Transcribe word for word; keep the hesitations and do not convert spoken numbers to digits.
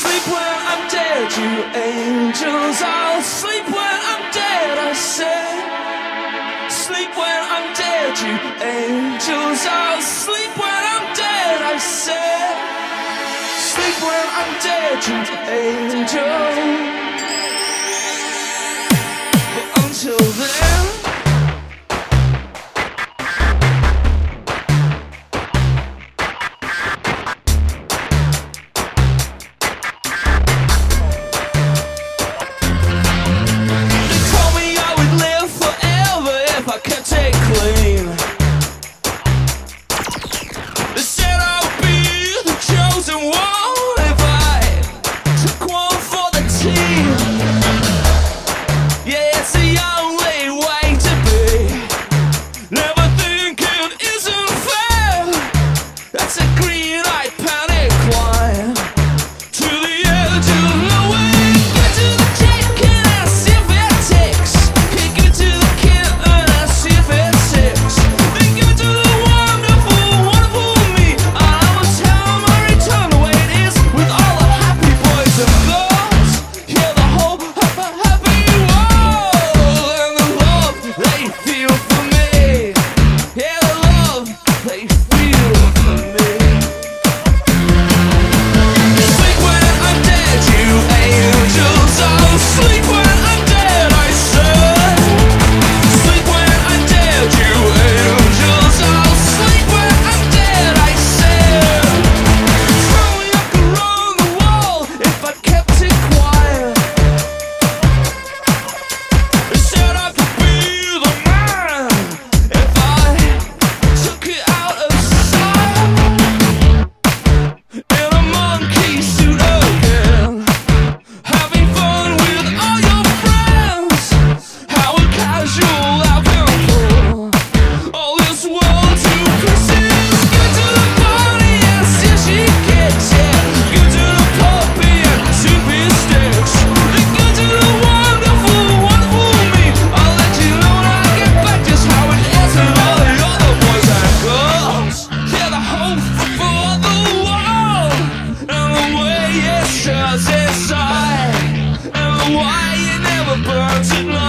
Sleep when I'm dead, you angels. I'll sleep when I'm dead, I say. Sleep when I'm dead, you angels. I'll sleep when I'm dead, I say. Sleep when I'm dead, you angels. But until then, inside, and why you never burn tonight.